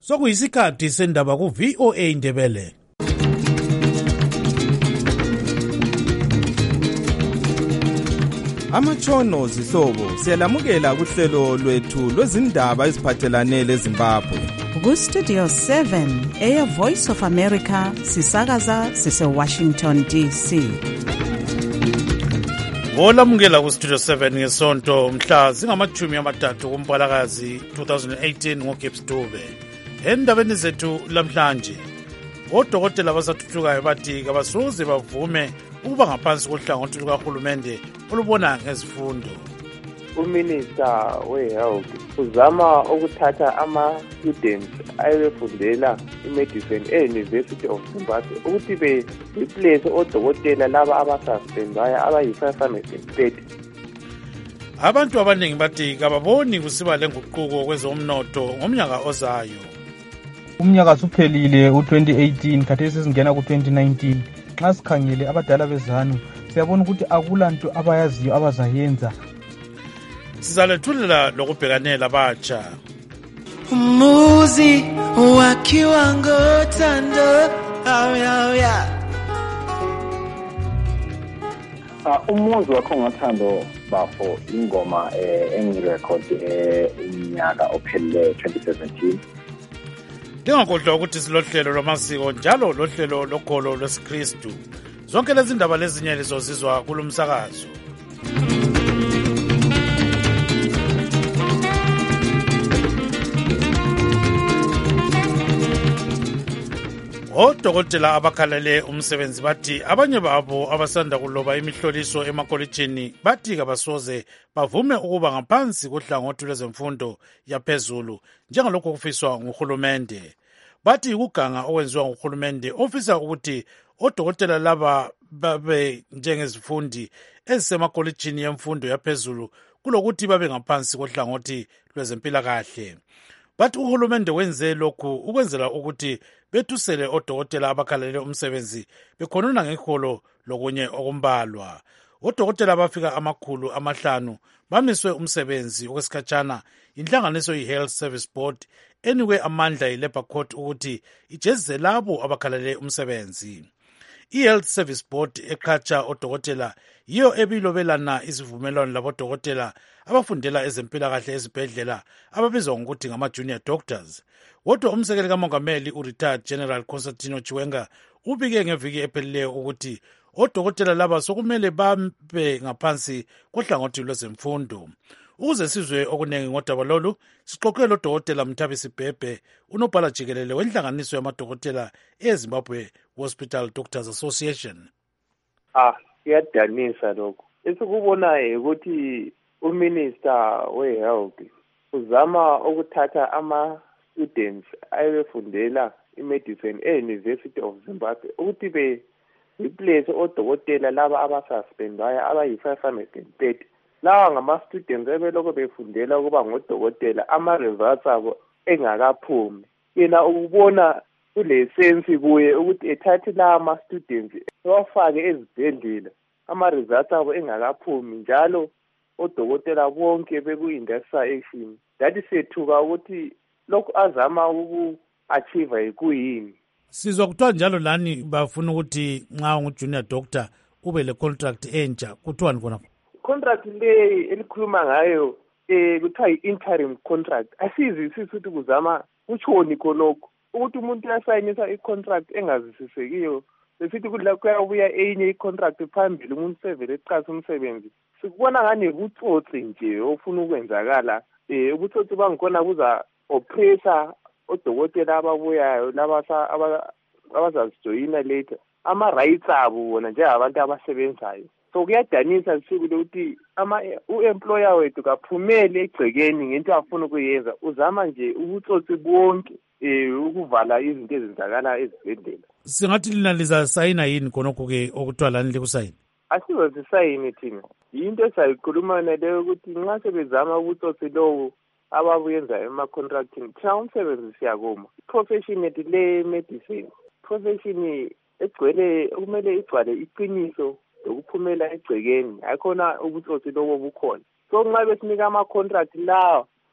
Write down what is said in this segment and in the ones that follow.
Sokuyisikhathi sendaba ku VOA Indebele. Amatshono zihlobo siyalamukela kuhlelo lwethu lwezindaba eziphathelane leZimbabwe. Ku-Studio 7 Air Voice of America sisakaza sise-Washington DC. Olamukela ku-Studio 7 ngesonto mhla zingamajumi amathathu kuMpalakazi 2018 ngoGibbs Dube. Endabeni zethu lamhlanje, odokotela abasathuthukayo bathi kabasoze bavume ukuba ngaphansi kohlangothi lukahulumende olubona ngezifundo. Uminister we-Health uzama ukuthatha ama-students ayebefundela i-medicine e-University of Zimbabwe ukuthi be-replace odokotela laba abasuspendwayo abayi-530. Abantu abaningi bathi kababoni kusiba lenguquko kwezomnotho ngomnyaka ozayo. Umnyaka suphelile u-2018 khathesi sesingena ku-2019. Nxa sikhangele abadala bezanu siyabona ukuthi akulanto abayaziyo abazayenza. Sizalethulela lokubhekanela batsha. Umuzi wakhiwa ngothando. Umuzi wakho ngothando bafo ingoma engirekhode unyaka ophele 2017. Lingakhohlwa ukuthi silohlelo lwamasiko njalo lohlelo lokholo lwesikristu. Zonke lezi ndaba lezinye lizozizwa kulumsakazo. Odokotela abakhalele umsebenzi bathi abanye babo abasanda kuloba imihloliso emakolitshini bathi kabasoze bavume ukuba ngaphansi kohlangothi lwezemfundo yaphezulu njengalokho kufiswa nguhulumende. Bathi ukuganga okwenziwa nguhulumende ofisa ukuthi odokotela laba babe njengezifundi ezisemakolitshini yemfundo yaphezulu kulokuthi babe ngaphansi kohlangothi lwezempilakahle. Bathi uhulumende wenze lokhu ukwenzela ukuthi bethusele odokotela abakhalele umsebenzi bekhonona ngeholo lokunye okumbalwa. Odokotela abafika 500 bamiswe umsebenzi okwesikhatshana inhlanganiso i-Health Service Board enikwe amandla yi-Labour Court ukuthi ijezise labo abakhalele umsebenzi. I-Health Service Board eqhatsha odokotela yiyo ebilobelana isivumelwano labodokotela abafundela ezempilakahle ezibhedlela ababizwa ngokuthi ngama-junior doctors. Kodwa umsekeli kamongameli u-retired General Constantino Chiwenga ubike ngeviki ephelileyo ukuthi odokotela laba sokumele babe ngaphansi kohlangothi lwezemfundo. Ukuze sizwe okuningi ngodaba lolu, sixoxele udokotela Mthabisi Bhebhe, unobhala jikelele wenhlanganiso yamadokotela eZimbabwe Hospital Doctors Association. Kuyadanisa lokho. Esikubonayo ukuthi uminister we-Health uzama ukuthatha ama-students ayebefundela i-medicine e-University of Zimbabwe ukuthi be-replace odokotela laba abasuspendwayo abayi-530. Lawa ngama-students ebelokhu befundela ukuba ngodokotela ama-results abo engakaphumi. Yena ukubona kule sensi kuye ukuthi ethathe lawa ama-students ewafake ezibhedlela ama-results abo engakaphumi njalo odokotela bonke beku-industrial action. Dathi sethuka ukuthi lokhu azama uku-achieve yikuyini. Sizwa kuthiwa njalo lani bafuna ukuthi nxa ungu-junior doctor ube le-contract entsha kuthiwani khona? Contract le elikhuluma ngayo kuthiwa yi-interim contract. Asizwisisi ukuthi kuzama kutshoni khonokho ukuthi umuntu uyasayinisa i-contract engazwisisekiyo besithi kuyabuya enye i-contract phambili umuntu sevele eqasa umsebenzi. Sikubona ngani butsotsi nje ofuna ukwenzakala. Ubutsotsi bangikhona buza oppressor odokotela ababuyayo laba abazazijoyina later ama-rights abo bona njengabantu abasebenzayo. So kuyadanisa sifikile ukuthi u-employer wethu kaphumele egcekeni ngento afuna ukuyenza, uzama nje ubutsotsi bonke ukuvala izinto ezenzakala ezibhedlela. Singathi lina lizasayina yini khonokho-ke okuthiwa lani likusayini? Asizozisayini thina. Yinto esayikhuluma naleyo ukuthi nxa sebezama ubutsotsi lowo ababuyenza ema-contracting thina umsebenzi siyakuma. I-profession yethu le-medicine profession egcwele kumele igcwale iqiniso lokuphumela egcekeni, ayikhona ubutsotsi lobo bukhona. So nxa besinika ama-contract lawa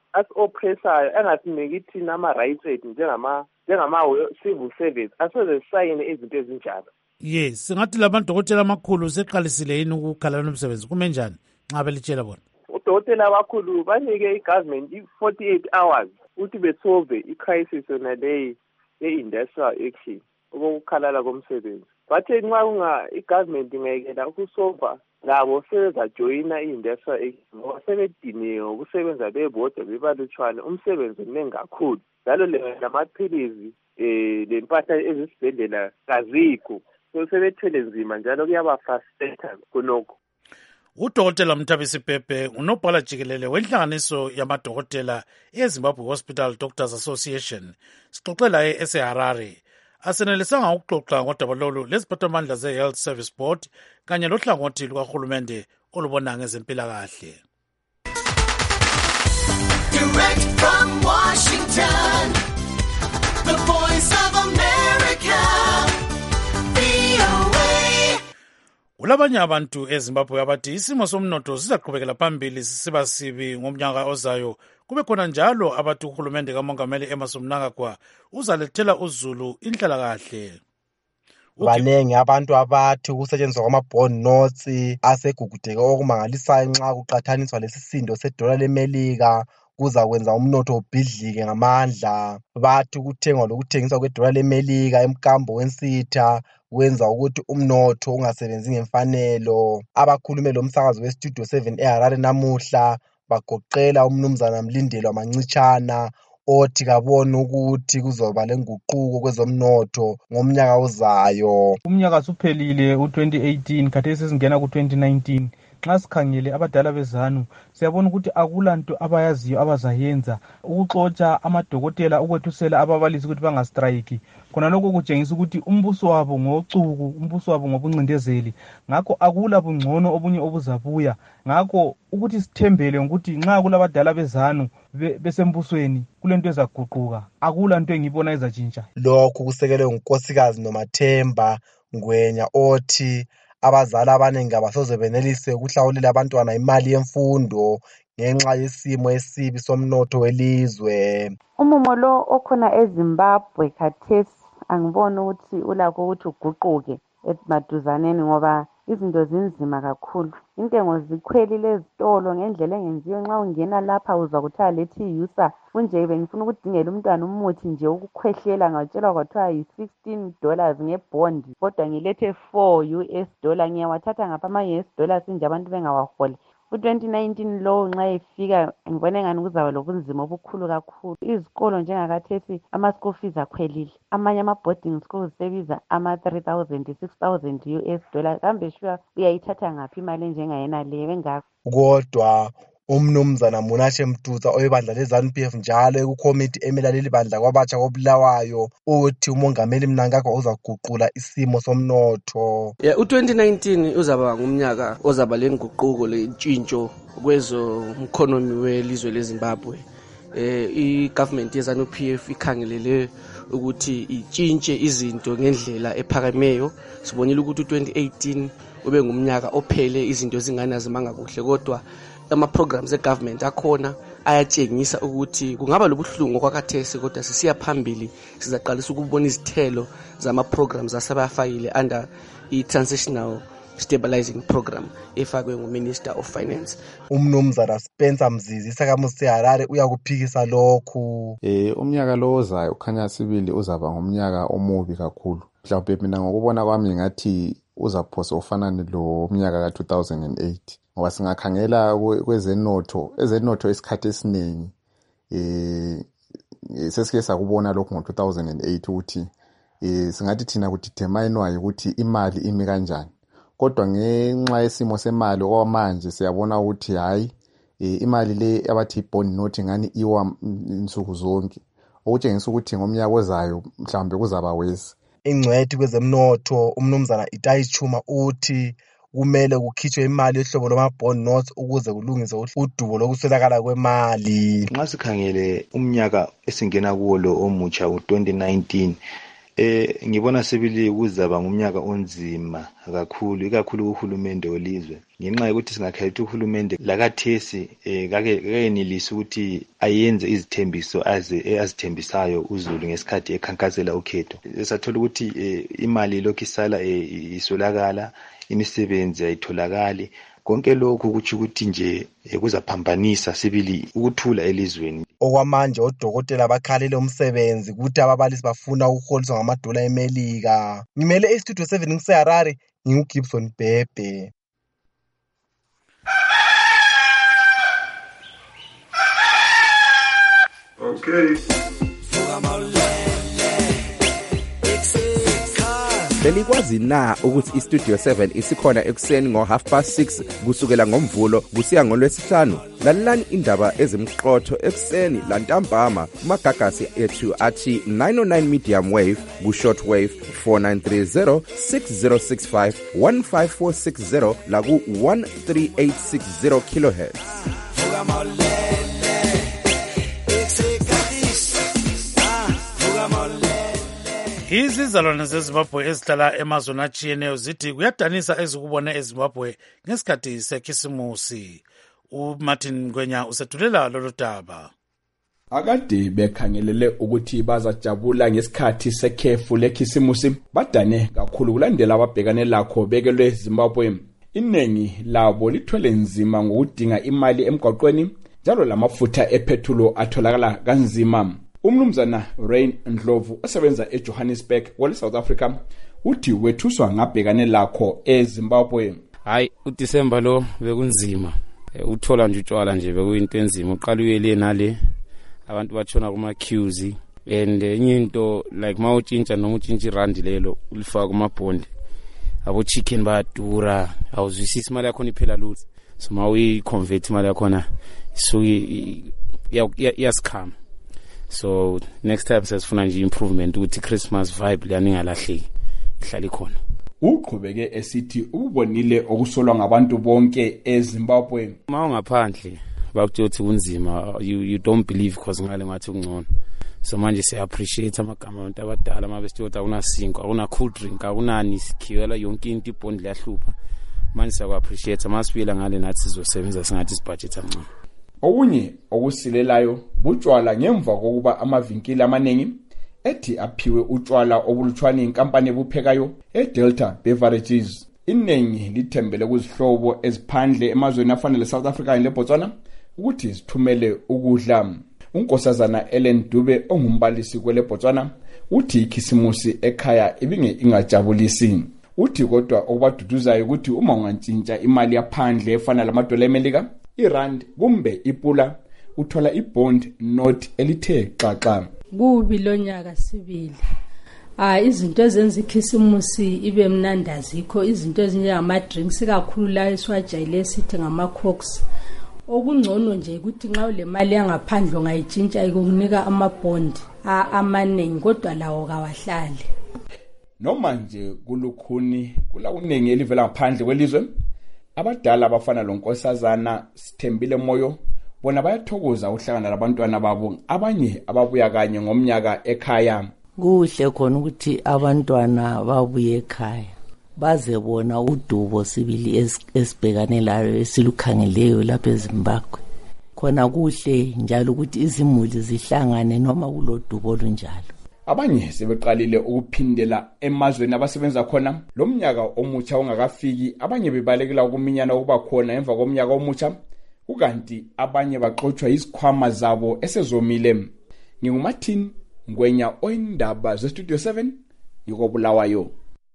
asi-oppressayo angasiniki thina ama-rights ethu njengama-civil servants asoze sisayine izinto ezinjalo. Yes, singathi labadokotela amakhulu seqalisile yini ukukhala nomsebenzi kume njani nxa belitshela bona? Udokotela abakhulu banike i-government 48 hours ukuthi besolve i-crisis yona leyi ye-industrial action ukukhalala komsebenzi. Bathe nxa i-government ingayekela ukusolva labo sebezajoyina i-industrial action ngoba sebediniwe ukusebenza bebodwa bebalutshwane umsebenzi mningi kakhulu njalo lamaphilizi lempahla ezisibhedlela kazikho so sebethele nzima njalo kuyabafrustata khonokho. Udokotela Mthabisi Pepe unobhala jikelele wenhlanganiso yamadokotela eZimbabwe Hospital Doctors Association. Sixoxela eseHarare. Asenelisanga ukuxoxa ngodaba lolu leziphathamandla ze-Health Service Board kanye lohlangothi lukahulumende olubona ngezempilakahle. Direct from Washington, the voice of America, VOA. Kulabanye abantu eZimbabwe abathi isimo somnotho sizaqhubekela phambili sisiba sibi ngomnyaka ozayo. Kube khona njalo abathi uhulumende kaMongameli Emmerson Mnangagwa uzalethela uzulu inhlalakahle. Banengi abantu abathi ukusetshenziswa kwama-bond notes asegugudeke okumangalisayo nxa kuqathaniswa lesisindo sedola lemelika kuzakwenza umnotho ubhidlike ngamandla. Bathi ukuthengwa lokuthengiswa kwedola lemelika emkambo wensitha wenza ukuthi umnotho ungasebenzi ngemfanelo. Abakhulume lomsakazo weStudio 7 eHarare namuhla bagoqela umnumzana Mlindelwa Mancitshana othi kabone ukuthi kuzoba lenguquko kwezomnotho ngomnyaka ozayo. Umnyaka suphelile u-2018 khathesi singena ku-2019. Nxa sikhangele abadala bezanu siyabona ukuthi akulanto abayaziyo abazayenza ukuxotsha amadokotela ukwethusela ababalisi ukuthi bangastrike. Khona lokho kutshengisa ukuthi umbuso wabo ngocuku, umbuso wabo ngobuncindezeli. Ngakho akula bungcono obunye obuzabuya. Ngakho ukuthi sithembele ukuthi nxa kulabadala bezanu besembusweni kulento ezaguquka. Akula nto engibona ezatshintsha. Lokhu kusekelwe ngunkosikazi Nomathemba Ngwenya othi abazali abanengi abasoze benelise ukuhlawulela abantwana imali yemfundo ngenxa yesimo esibi somnotho welizwe. Umumo lo okhona eZimbabwe khathesi angiboni ukuthi ulakho ukuthi uguquke emaduzaneni ngoba izinto zinzima kakhulu. Intengo zikhwelile ezitolo ngendlela engenziyo. Nxa ungena lapha uzwa kuthiwa lethi yusa kunje bengifuna ukudingela umntwana umuthi nje ukukhwehlela ngatshelwa kwathiwa $16 ngebond kodwa ngilethe $4 ngiyawathatha ngapha ama-US nje abantu bengawaholi. U-2019 lowo nxa efika ngibona engani kuzaba lobunzima obukhulu kakhulu. Izikolo njengakathesi ama-school fees akhwelile. Amanye ama-boarding schools sebiza ama-$3,000 $6,000 kambe shuwa uyayithatha ngaphi imali enjengayena leyo engakho. Kodwa umnumzana Munashe Mtuza oyebandla leZANU-PF njalo ekukomiti emela leli bandla kwabatsha koBulawayo uthi umongameli Mnangagwa uzaguqula isimo somnotho. U-2019 uzaba ngumnyaka ozaba lenguquko lentshintsho kwezomkhonomi welizwe leZimbabwe. I-government yeZANU-PF ikhangelele ukuthi itshintshe izinto ngendlela ephakameyo. Sibonile ukuthi u-2018 ube ngumnyaka ophele izinto zingana zimanga kuhle kodwa ama-programs e-government akhona ayatshengisa ukuthi kungaba lobuhlungu kwakathesi kodwa sisiya phambili sizaqalisa ukubona izithelo zama-programs asebayafakile under i-transitional stabilizing program efakwe ngu-Minister of Finance. Umnumzana Spencer Mzizi isakhamuzi seHarare uyakuphikisa lokhu. Umnyaka lo ozayo ukhanya sibili uzaba ngumnyaka omubi kakhulu. Mhlawumbe mina ngokubona kwami ngathi uzaphosa ufanane lo mnyaka ka-2008 ngoba singakhangela kwezenotho isikhathi esiningi sesike sakubona lokhu ngo-2008 ukuthi singathi thina kudeterminwa ukuthi imali imi kanjani. Kodwa ngenxa yesimo semali okwamanje siyabona ukuthi hayi imali le abathi bond note ngani iwa insuku zonke okutshengisa ukuthi ngomnyaka ozayo mhlawumbe kuzaba wesi. Ingcwethi kwezemnotho umnumzana Itayi Chuma uthi kumele kukhitshwe imali yohlobo lwama-bond notes ukuze kulungiswe udubo lokuswelakala kwemali. Nxa sikhangele umnyaka esingena kuwo lo omutsha u-2019 ngibona sebili kuzaba ngumnyaka onzima kakhulu ikakhulu uhulumende olizwe ngenxa yokuthi singakhetha uhulumende lakathesi kakenilisa ukuthi ayenze izithembiso azithembisayo uZulu ngesikhathi ekhankasela ukhetho. Sathola ukuthi imali lokhu isala isolakala, imisebenzi ayitholakali. Konke lokhu kuthi ukuthi nje kuzaphambanisa sibili ukuthula elizweni. Okwamanje odokotela bakhalele umsebenzi ukuthi ababalisi bafuna ukuholiswa ngamadola eMelika. Ngimele iStudio 7 ngiseHarare, nginguGibson Bhebhe. Okay. Belikwazi na ukuthi iStudio 7 isikhona ekuseni ngo6:30 kusukela ngoMvulo kusiya ngoLwesihlanu? Lalelani indaba ezimqotho ekuseni lantambama kumagagasi ethu athi 909 medium wave ku-short wave 4930 6065 15460 la ku-13860 kilohertz. Izizalwane zeZimbabwe ezihlala emazweni atshiyeneyo zithi kuyadanisa ezikubone eZimbabwe ngesikhathi sekhisimusi. uMartin Ngwenya usethulela lolu daba. Akade bekhangelele ukuthi bazajabula ngesikhathi sekhefu lekhisimusi badane kakhulu kulandela ababhekane lakho bekelwe Zimbabwe. Inengi labo lithwele nzima ngokudinga imali emgwaqweni njalo lamafutha epetrol atholakala kanzima. Umnumzana Rain Ndlovu osebenza eJohannesburg South Africa uthi wethuswa ngabhekane lakho eZimbabwe. Hayi uDecember lo bekunzima. Uthola nje utshwala nje bekuyinto enzima. Uqala uyele nale abantu batshona kuma queues and enye into like mawutshintsha noma utshintsha irandi lelo ulifaka kuma bond. Abo chicken badura. Awuzwisisi imali yakho iphela lutho. So mawi convert imali yakho so yaskam. So next time sesifuna nje improvement ukuthi Christmas vibe liyani ngalahleki ihlali khona. Uqhubeke esithi ubonile okusolwa ngabantu bonke eZimbabwe. Mawungaphandle bakuthi kunzima you don't believe because ngale ngathi ungcono. So manje siya appreciate amagama abantu abadala mabesithi akuna sinko akuna cool drink akunani sikhiwela yonke into ibond liyahlupha. Manje siya appreciate masifila ngale nathi sizosebenza singathi isibudget angcono. Okunye okusilelayo butshwala ngemva kokuba amavinkili amaningi ethi aphiwe utshwala obuluthwani inkampani ebuphekayo eDelta Beverages. Inengi lithembele kuzihlobo eziphandle emazweni afana leSouth Africa leBotswana ukuthi sithumele ukudla. Unkosazana Ellen Dube ongumbalisi kweleBotswana uthi ikhisimusi ekhaya ibinge ingajabulisi. Uthi kodwa okubaduduzayo ukuthi uma ungantshintsha imali yaphandle efana lamadola eMelika irand kumbe ipula uthola ibond note elithe xaxa. Kubi lonyaka sibili. Izinto ezenza ikhisimusi ibe mnandazi ikho izinto ezinjengama drinks kakhulu la esiwajayile sithi ngama cokes. Okungcono nje ukuthi nxa ule mali yangaphandle ungayitshintsha ikunika ama bond amaningi kodwa lawo kawahlali. Noma nje kulukhuni kula unengi elivela ngaphandle kwelizwe. Abadala abafana lonkosazana Sithembile Moyo bona bayathokoza uhlangana labantwana babo abanye ababuya kanye ngomnyaka ekhaya. Kuhle khona ukuthi abantwana babuye ekhaya baze bona udubo sibili esibhekane layo esilukhangeleyo lapha eZimbabwe. Khona kuhle njalo ukuthi izimuli zihlangane noma kulodubo lunjalo. Abanye sebeqalile ukuphindela emazweni abasebenza khona lo mnyaka omutsha ongakafiki. Abanye bebalekela ukuminyana ukuba khona emva komnyaka omutsha ukanti abanye baxoxwa isikhwama zabo esezomile. NginguMartin Ngwenya oyindaba zeStudio 7 yikobulawayo.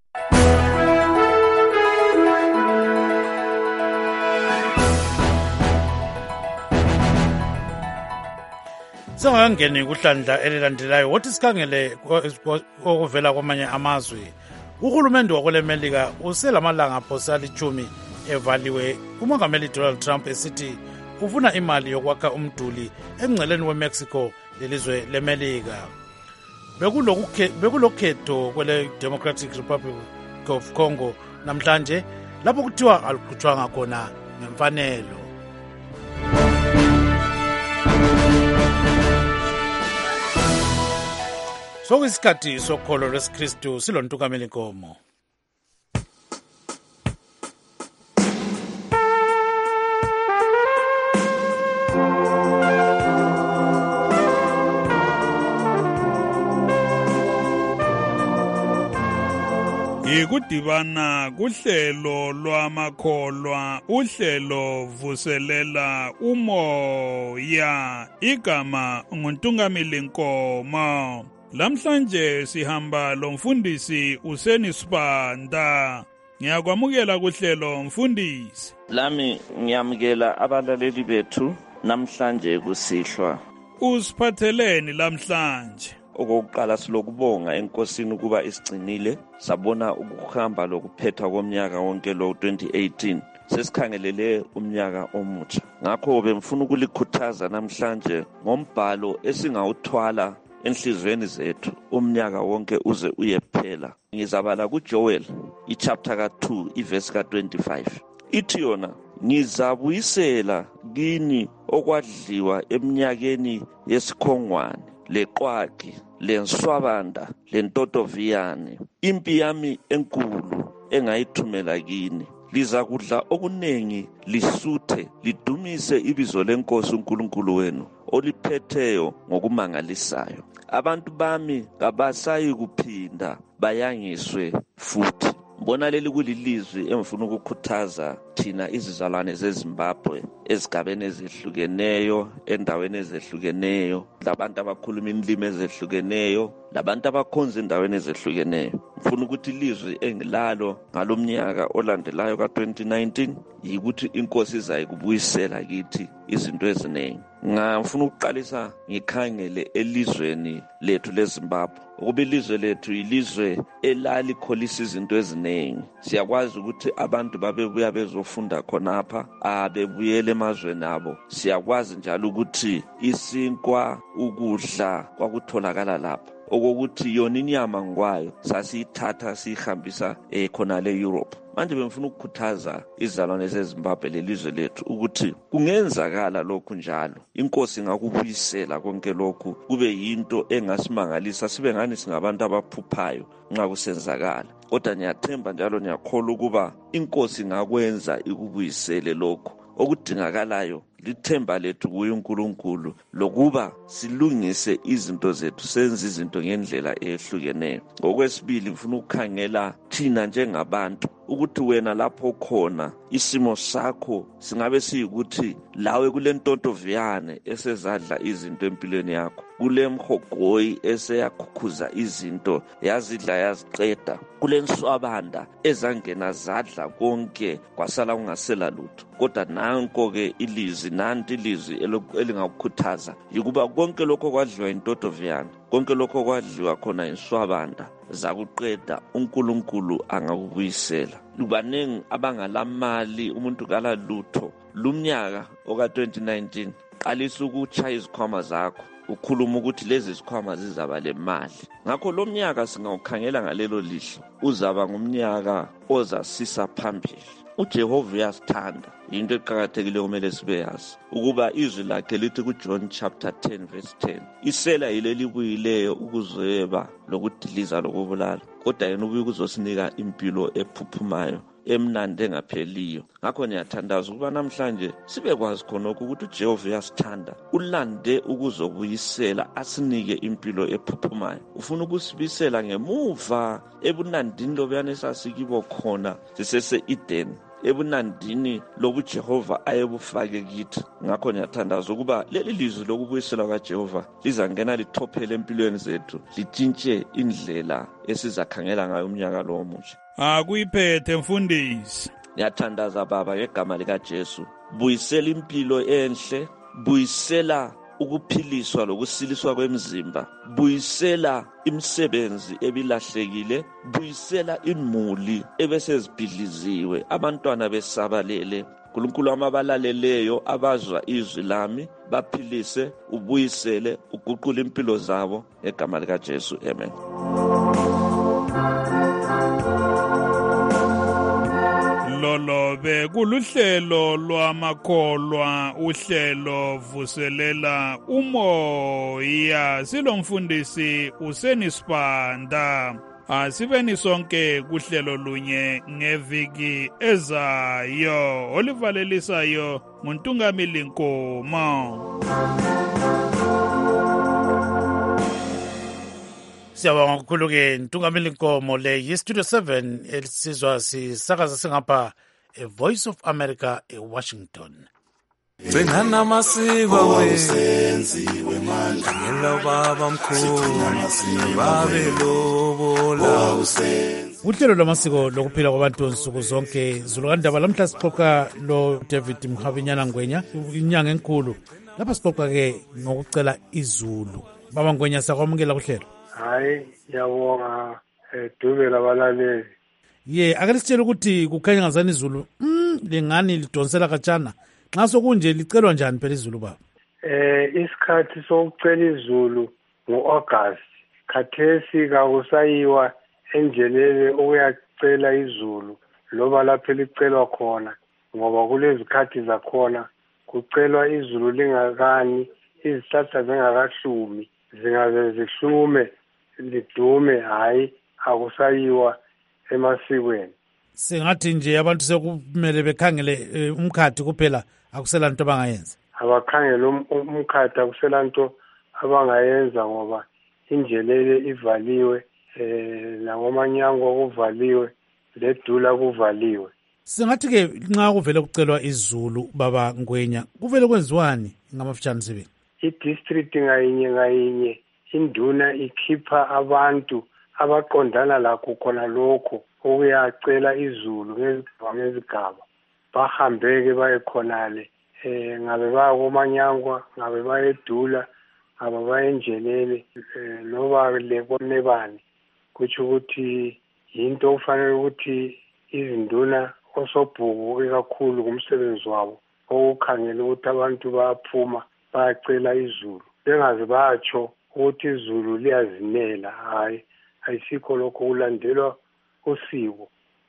Singangeni kuhlandla elilandelayo wothi sikhangele okuvela kwamanye amazwe. Uhulumende wakwelemelika uselamalanga phosali 10 evaliwe. Umongameli Donald Trump esithi ufuna imali yokwakha umduli engceleni weMexico lelizwe lemelika. Bekulokhetho kwele Democratic Republic of Congo namhlanje lapho kuthiwa alukhutshwanga khona ngemfanelo. sokuyisikhathi sokholo lwesikristu silontukamela inkomo. Ikudibana kuhlelo lwamakholwa, uhlelo vuselela umoya, igama nguNtungamili Nkomo. Lamhlanje sihamba lomfundisi Useni Sibanda. Ngiyakwamukela kuhlelo mfundisi. Lami ngiyamukela abalaleli bethu namhlanje kusihlwa. Usiphatheleni lamhlanje? Okokuqala silokubonga enkosini ukuba isigcinile sabona ukuhamba lokuphetha komnyaka wonke lo 2018 sesikhangelele umnyaka omutsha. Ngakho bemfuna ukulikhuthaza namhlanje ngombhalo esingawuthwala enhlizweni zethu umnyaka wonke uze uyephela. Ngizabala kuJoel ichapter ka2 iverse ka25. Ithi yona, ngizabuyisela kini okwadliwa eminyakeni yesikhongwane, leqwagi, lenswabanda, lentotoviyane, impi yami enkulu engayithumela kini. Liza kudla okunengi, lisuthe, lidumise ibizo lenkosi uNkulunkulu wenu oliphetheyo ngokumangalisayo. Abantu bami kabasayi kuphinda bayangiswe futhi. Mbona leli kulilizwi emfuna ukukhuthaza thina izizalwane zeZimbabwe ezigabeni ezihlukeneyo, endaweni ezihlukeneyo, labantu abakhuluma indimi ezihlukeneyo, labantu abakhonza endaweni ezihlukeneyo. Mfuna ukuthi ilizwi engilalo ngalomnyaka olandelayo ka2019 yikuthi inkosi izayikubuyisela kithi izinto eziningi. Ngifuna ukuqalisa ngikhangele elizweni lethu leZimbabwe. Ukuba ilizwe lethu ilizwe elalikholisa izinto eziningi. Siyakwazi ukuthi abantu babebuya bezofunda khonapha, bebuyele emazweni abo. Siyakwazi njalo ukuthi isinkwa, ukudla kwakutholakala lapha. Okokuthi yona inyama ngwayo sasiyithatha siyihambisa khona le-Europe. Manje bemfuna ukukhuthaza izizalwane zeZimbabwe lelizwe lethu ukuthi kungenzakala lokhu njalo. Inkosi ngakubuyisela konke lokhu kube yinto engasimangalisa, sibe ngani singabantu abaphuphayo nxa kusenzakala. Kodwa ngiyathemba njalo ngiyakholwa ukuba inkosi ngakwenza ikubuyisele lokhu. Okudingakalayo lithemba lethu kuye uNkulunkulu lokuba silungise izinto zethu, senze izinto ngendlela ehlukeneyo. Ngokwesibili ngifuna ukukhangela thina njengabantu ukuthi wena lapho khona isimo sakho singabe siyikuthi lawe kule ntontoviyane esezadla izinto empilweni yakho, kule mhogoyi eseyakhukhuza izinto yazidla yaziqeda, kule nswabanda ezangena zadla konke kwasala kungasela lutho. Kodwa nanko-ke ilizwi, nanti ilizwi elingakukhuthaza yikuba konke lokho kwadliwa intotoviyane, konke lokho kwadliwa khona inswabanda zakuqeda, uNkulunkulu angakubuyisela. Lubanengi abangalamali, umuntu kala lutho. Lumnyaka oka2019 qalisa ukutshaya izikhwama zakho, ukhuluma ukuthi lezi zikhwama zizaba lemali. Ngakho lo mnyaka singawukhangela ngalelo lihlo uzaba ngumnyaka ozasisa phambili. uJehova uyasithanda. Into eqhakathekile kumele sibe yazi ukuba izwi lakhe lithi kuJohn chapter 10 verse 10, isela yileli buyileyo ukuzweba lokudiliza lokubulala, kodwa yena ubuye ukuzosinika impilo ephuphumayo emnandi engapheliyo. Ngakho ngiyathandaza ukuba namhlanje sibekwazi khonokho ukuthi uJehova uyasithanda, ulande ukuzobuyisela asinike impilo ephuphumayo. Ufuna ukusibisela ngemuva ebunandini lobuyana esasikibo khona sisese Eden, ebunandini lobu Jehova ayebufake kithi. Ngakho ngiyathandaza ukuba leli lizwi lokubuyisela kaJehova lizangena lithophele empilweni zethu, litshintshe indlela esizakhangela ngayo umnyaka lo omutsha. Akuyiphethe mfundisi. Ngiyathandaza Baba ngegama likaJesu, buyisela impilo enhle, buyisela ukuphiliswa lokusiliswa kwemzimba, buyisela imisebenzi ebilahlekile, buyisela imuli ebesezibhidliziwe, abantwana besabalele. Nkulunkulu amabalaleleyo abazwa izwi lami baphilise, ubuyisele, uguqule impilo zabo ngegama likaJesu. Amen. Lolobe kuluhlelo lwamakholwa uhlelo vuselela umoya silomfundisi uSenisibanda. Asibeni sonke kuhlelo lunye ngeviki ezayo olivalelisayo nguNtungamili Nkomo. Siyabonga kakhulu ke Ntungamili Nkomo. Le yiStudio 7 elisizwa sisakaza singapha eVoice of America eWashington. Gcina amasiko wenziwe manje ngelo baba mkhulu babelobola uhlelo lwamasiko lokuphila kwabantu nsuku zonke Zulukandaba. Lamhla sixoxa lo David Mhavinyana Ngwenya inyanga enkulu. Lapha sixoxa ke ngokucela izulu. Baba Ngwenya sakwamukela kuhlelo. Hayi yabonga dube labalaleli. Ake lisitshele ukuthi kukhanya ngazani izulu lengani lidonsela kajana. Nxa sokunje licelwa njani phela izulu baba? Isikhathi sokucela izulu ngo-August. Khathesi kakusayiwa endleleni ukuyacela izulu loba lapho licelwa khona ngoba kulezikhathi zakhona kucelwa izulu lingakani, izihlahla zingakahlumi, zingaze zihlume lidume. Hayi akusayiwa emasikweni. Singathi nje abantu sekumele bekhangele umkhathi kuphela, akusela nto abangayenza. Abakhangele umkhathi akusela nto abangayenza ngoba indlelele ivaliwe, nangomanyango kuvaliwe, ledula kuvaliwe. Singathi ke nxa kuvele kucelwa izulu baba Ngwenya kuvele kwenziwani ngamafutshane sibili? I-district ngayinye induna ikhipha abantu abaqondana lakho khona lokho ukuyacela izulu ngezigaba. Bahambeke baye khonale, ngabe baya komanyangwa, ngabe bayedula, ngabe bayenjelele, noba lebonebani. Kutsho ukuthi yinto ufanele ukuthi izinduna osobhuku ikakhulu kumsebenzi wabo okukhangela ukuthi abantu bayaphuma bayacela izulu. Bengaze batsho ukuthi izulu liyazimela. Hayi, ayisikho lokho, kulandelwa usiko.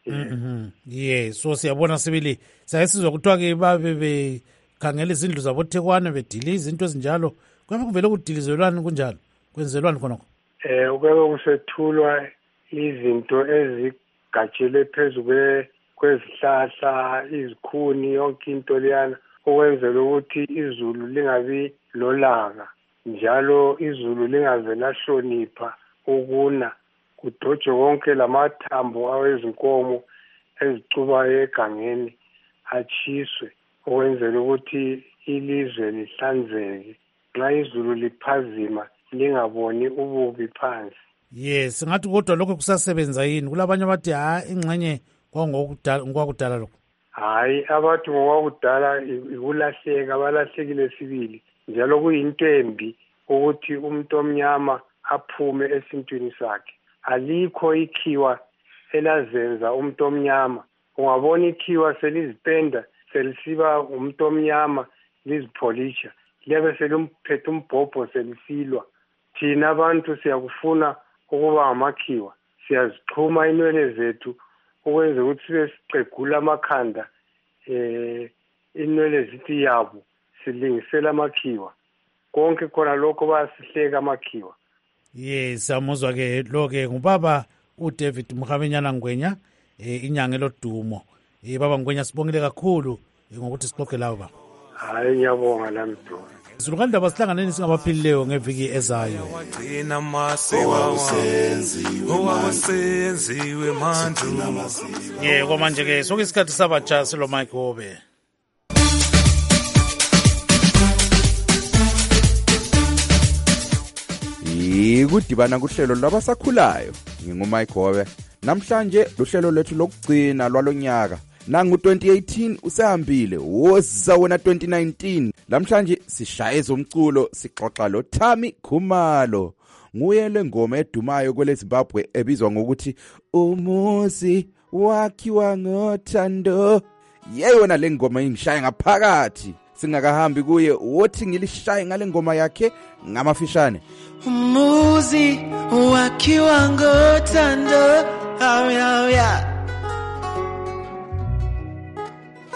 So siyabona sibili sayesizwa kuthiwa ke babe bekhangela izindlu zabo Thekwane bediliza into ezinjalo. Kwabe kuvele kudilizelwana kunjalo, kwenzelwani khonokho? Ukube kusethulwa izinto ezigatshele phezu kwezihlahla, izikhuni, yonke into leyana ukwenzela ukuthi izulu lingabi lolaka, njalo izulu lingaze lahlonipha ukuna, kudojwe konke lamathambo awezinkomo ezicubayo egangeni atshiswe ukwenzela ukuthi ilizwe lihlanzeke. Nxa izulu liphazima lingaboni ububi phansi. Singathi kodwa lokho kusasebenza yini? Kulabanye abathi ingxenye kwakudala lokho. Hayi, abathi ngokwakudala ikulahleka, balahlekile sibili. Njalo kuyinto embi ukuthi umuntu omnyama aphume esintwini sakhe. Alikho ikhiwa elazenza umuntu omnyama. Ungabona ikhiwa selizipenda selisiba umuntu omnyama lizipholisha, liyabe selimphethe umbhobho selisilwa. Thina abantu siyakufuna ukuba ngamakhiwa, siyazixhuma inwele zethu ukwenza ukuthi sibe siqegula amakhanda, inwele zithi yabo, silingisela amakhiwa. Konke khona lokho bayasihleka amakhiwa. Siyamuzwa ke lo ke ngubaba uDavid Mhavinyana Ngwenya, inyanga lodumo. Baba Ngwenya sibongile kakhulu ngokuthi sixoxe lawo baba. Hayi ngiyabonga lami Dona. Zulukandaba sihlanganeni singabaphilileyo ngeviki ezayo. Wagcina amasiko owasenziwe manje. Kwamanje ke sokuyisikhathi sabatsha silo Mike Hobe. Kudibana kuhlelo lwabasakhulayo nginguMike Hobe. Namhlanje luhlelo lethu lokugcina lwalonyaka. Nangu 2018 usehambile, woza wena 2019. Namhlanje sishaya ezomculo sixoxa lo Thami Khumalo. Nguye lengoma edumayo kwele Zimbabwe ebizwa ngokuthi Umuzi wakhiwa ngothando. Yeyona lengoma ingishaya ngaphakathi. Singakahambi kuye wothi ngilishaye ngale ngoma yakhe ngamafishane. Umuzi wakhiwa ngothando.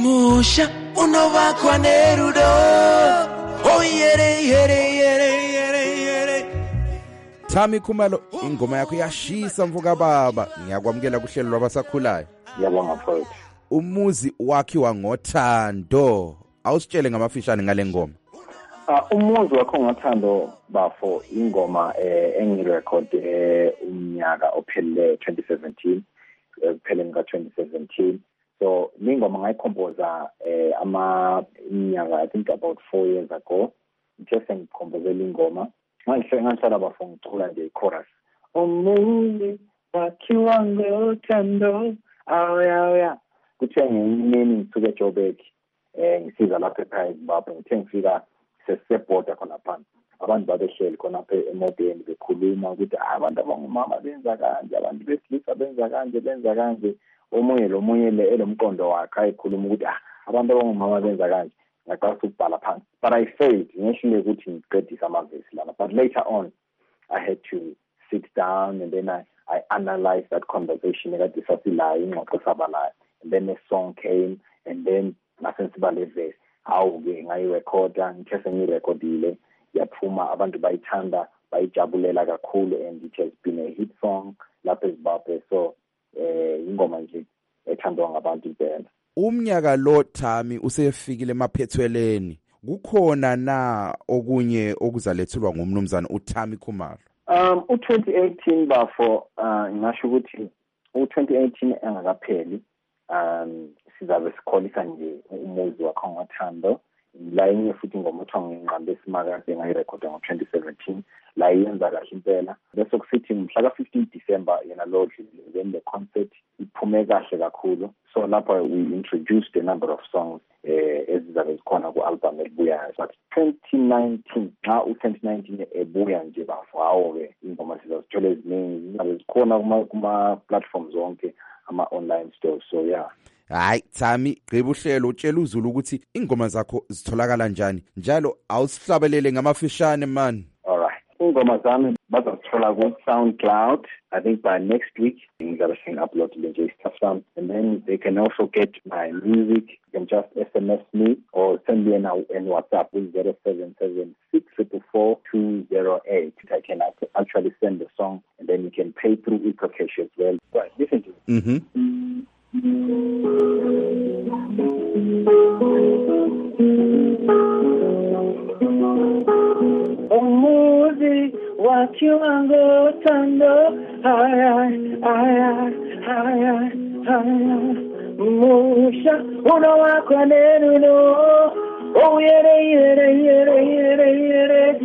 umusha unobakwa nerudo oh yere yere yere yere yere. Thami Khumalo, ingoma yakho iyashisa mvuka baba. Ngiyakwamukela kuhlelo lwabasakhulayo. Ngiyabonga mfowethu. Umuzi wakhiwa ngothando. Awusitshele ngamafishane ngale ngoma. Umuzi wakho ngothando bafo ingoma engirecord umnyaka ophele 2017 kupheleni ka 2017. So ingoma ngayicomposa iminyaka I think about 4 years ago. Just ngicomposela ingoma. Ngihlala bafo ngicula nje i-chorus. Umuzi wakhiwa ngothando awya kuthiwa ngiyimini ngisuke eJoburg ngisiza lapha ekhaya eZimbabwe ngithe ngifika sesebhoda khona phansi abantu babehleli khona apha emotweni bekhuluma ukuthi abantu abangumama benza kanje abantu besilisa benza kanje omunye elomqondo wakhe ayikhuluma ukuthi abantu abangumama benza kanje ngaqala ukubhala phansi but I failed initially ukuthi ngiqedise amavesi lana but later on I had to sit down and then I analyzed that conversation ekade sasilayo ingxoxo sabalayo and then a song came and then nasensibale verse awuke ngayirecorda ngithe sengirecordile yaphuma abantu bayithanda bayijabulela kakhulu and it has been a hit song lapha eZimbabwe so ingoma nje ethandwa ngabantu impela. Umnyaka lo Thami usefikile emaphethweleni kukhona na okunye okuzalethulwa ngumnumzana uThami Khumalo? U2018 bafo ngisho ukuthi u2018 engakapheli sizabe sikholisa nje umuzi wakho ngothando la enye futhi ingoma ethiwa nginqambe esimakade ngayirekhoda ngo2017 la yenza kahle impela bese kusithi mhla ka15 December yena lo then the concert iphume kahle kakhulu so lapha we introduced a number of songs ezizabe zikhona ku-album elibuyayo but 2019 xa u2019 ebuya nje bafo hawo-ke ingoma sizazithola eziningi zizabe zikhona kuma-platforms zonke ama-online stores so yeah. Hayi Thami gqiba uhlelo utshela uZulu ukuthi ingoma zakho zitholakala kanjani njalo awusihlabelele ngamafishane man. Alright, ingoma zami bazazithola ku SoundCloud. I think by next week ngizabe upload nje stuff and then they can also get my music. You can just SMS me or send me an WhatsApp with 0776444208. I can actually send the song and then you can pay through eCash as well. Right, listen to it. Umuzi wakhiwa ngothando musha unowakwa nerudo oh yere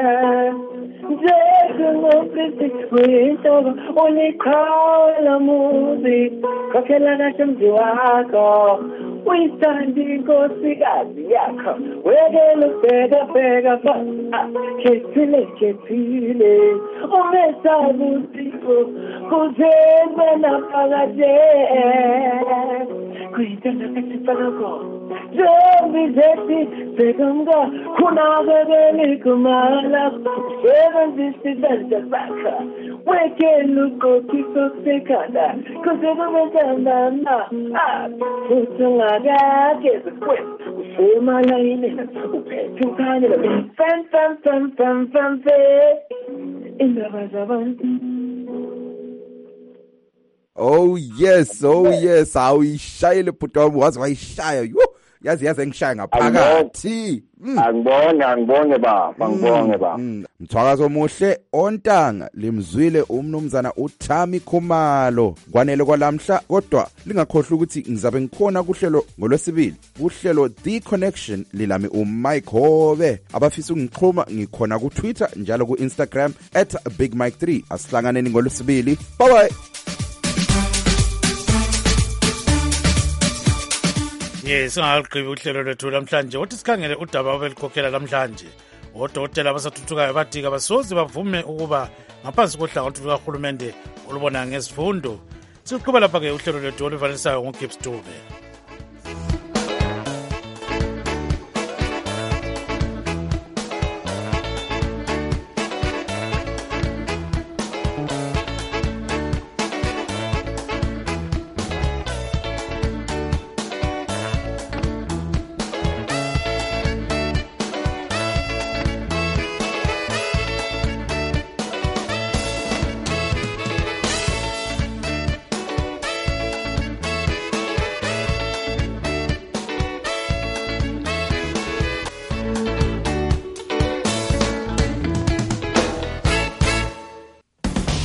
Jezungofisi kuyintoba unikhala muzi khokhela kahle mzi wakho uyithanda inkosikazi yakho wekela ubheka khethile umesabi uThixo kuzenze naphakade kuyithanda kathipalako Zombie zethi bekumka kunakekeli kumala sebenzisibenzisa bakha wekela uqoqiso sekhala kuzebenza uthungakake zikwena usemalayini uphethe ukhanyelo fan indaba zabantu. Oh yes awuyishayile bhuti wami wazi wayishaya yo yazi engishaya ngaphakathi. Angibonge baba Mthwakazo omuhle ontanga limzwile umnumzana uThami Khumalo kwanele kwalamhla kodwa lingakhohlwa ukuthi ngizabe ngikhona kuhlelo ngolwesibili kuhlelo The Connection lilami uMike Hobe abafisa ungixhuma ngikhona ku Twitter njalo ku Instagram @BigMike3 asihlanganeni ngolwesibili bye bye. Singaqhibi uhlelo lwethu namhlanje uthi sikhangele udaba obelikhokhela namhlanje odokotela abasathuthukayo bathi abasoze bavume ukuba ngaphansi kohlangothi lukahulumende olubona ngezifundo. Siqhubeka lapha ke uhlelo lwethu oluvalisayo ngoGibbs Dube.